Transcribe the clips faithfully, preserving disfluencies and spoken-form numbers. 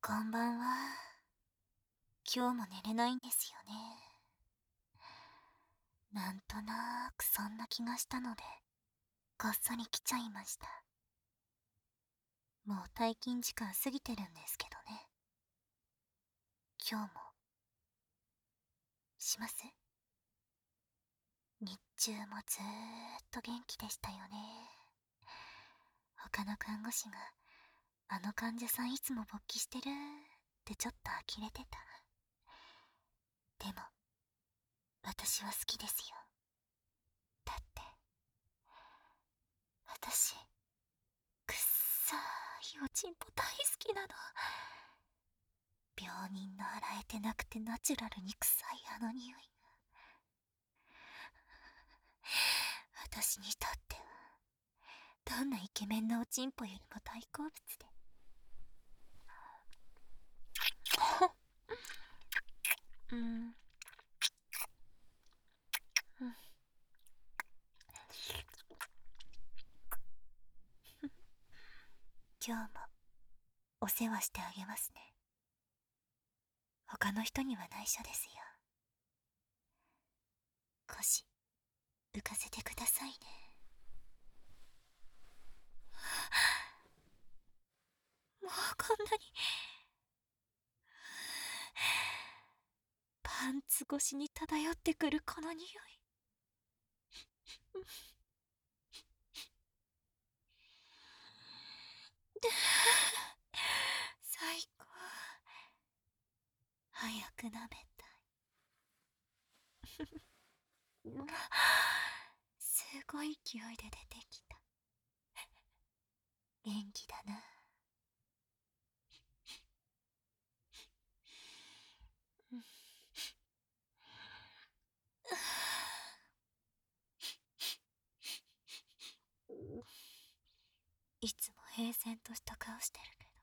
こんばんは。今日も寝れないんですよね。なんとなーくそんな気がしたので、こっそり来ちゃいました。もう退勤時間過ぎてるんですけどね。今日も、します？日中もずーっと元気でしたよね。他の看護師が、あの患者さんいつも勃起してるってちょっと呆れてた。でも、私は好きですよ。だって、私、くっさーいおちんぽ大好きなの。病人の洗えてなくてナチュラルに臭いあの匂いが、私にとってはどんなイケメンなおちんぽよりも大好物で。うん、うん、今日もお世話してあげますね。他の人には内緒ですよ。腰浮かせてくださいね。もうこんなにパンツ越しに漂ってくるこの匂い。最高。早く舐めたい。すごい勢いで出てきた。元気だな。いつも平然とした顔してるけど、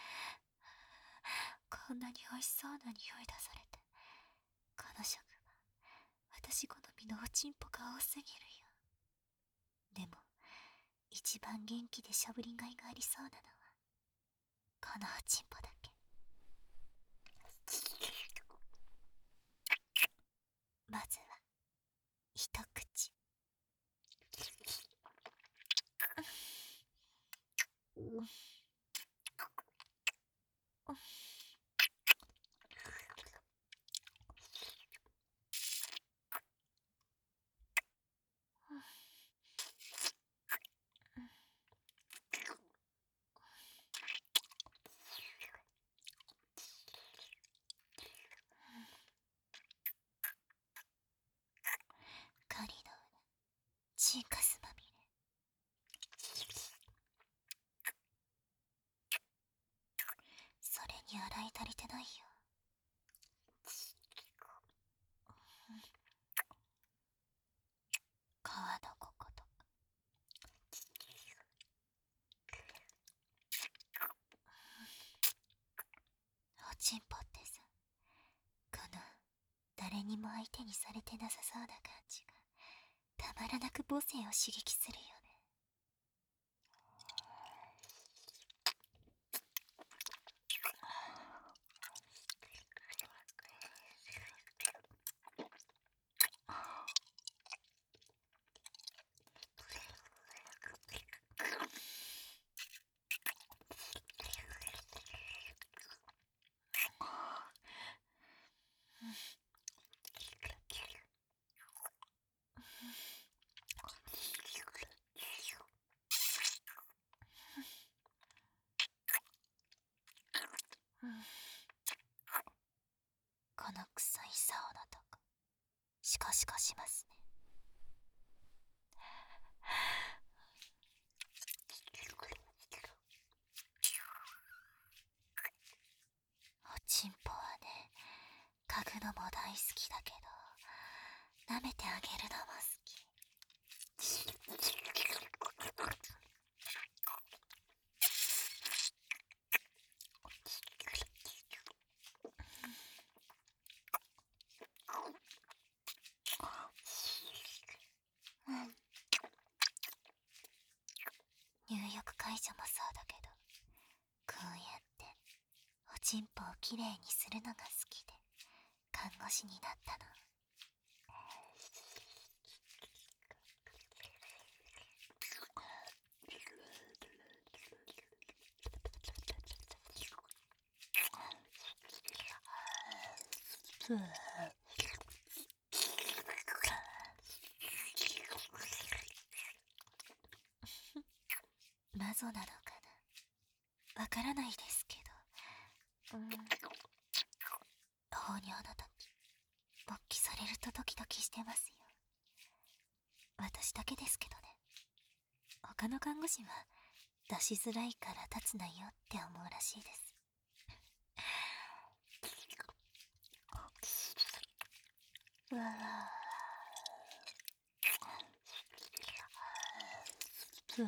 こんなに美味しそうな匂い出されて、この職場、私好みのおちんぽが多すぎるよ。でも、一番元気でしゃぶりがいがありそうなのは、このおちんぽだけ。まずは、一口。カリのチーカスまみれ。それに洗い足りてないよ。皮のこことか。おちんぽってさ、この誰にも相手にされてなさそうな感じがたまらなく母性を刺激するよね。この臭い竿のとこ、シコシコしますね。おちんぽはね、嗅ぐのも大好きだけど、舐めてあげるのも好き。うん、入浴介助もそうだけど、こうやっておちチンポをきれいにするのが好きで看護師になったの。謎なのかな、わからないですけど、うん、放尿の時勃起されるとドキドキしてますよ。私だけですけどね。他の看護師は出しづらいから立つなよって思うらしいです。うわぁ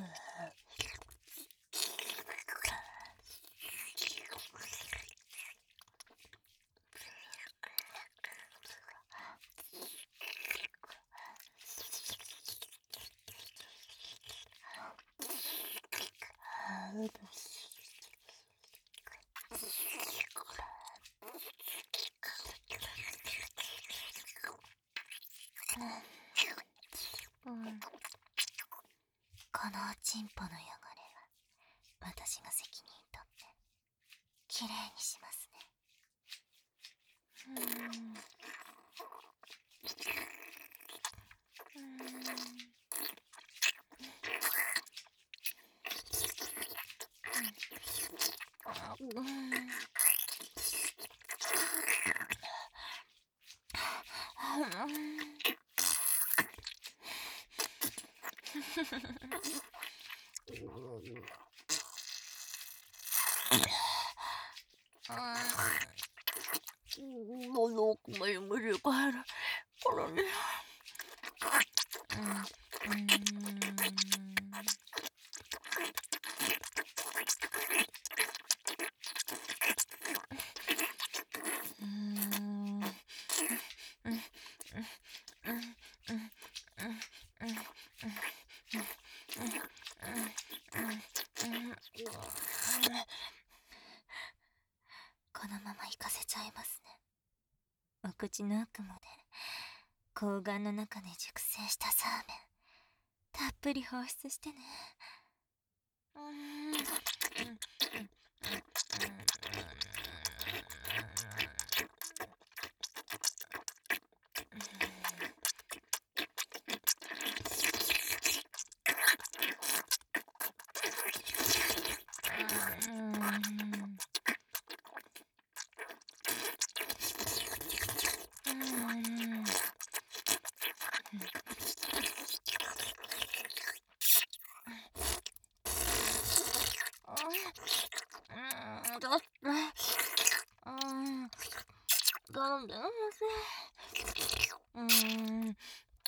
うん、このおちんぽの汚れは私が責任取ってきれいにしますね。うんうんうん喉奥まで無理が入るからね。このまま行かせちゃいますね。お口の奥まで睾丸の中で熟成したサーメンたっぷり放出してね。うーんだってうんなんでうんうん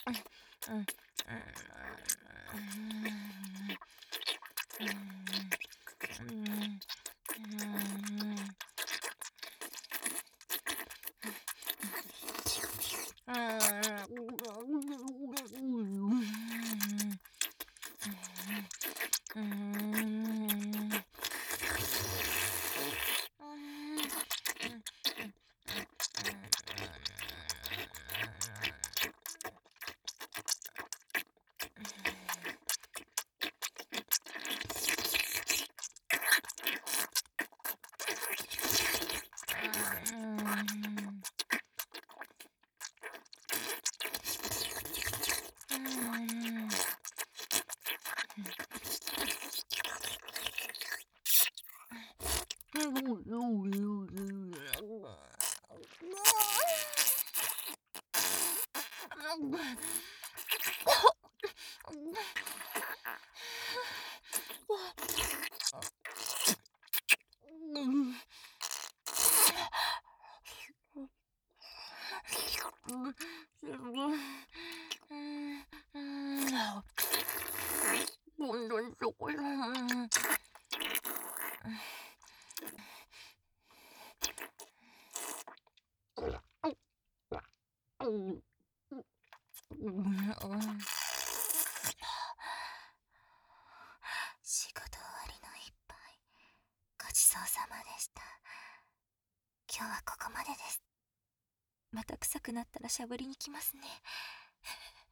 本当にそこだ。仕事終わりの一杯ごちそうさまでした。 今日はここまでです。また臭くなったらしゃぶりに来ますね。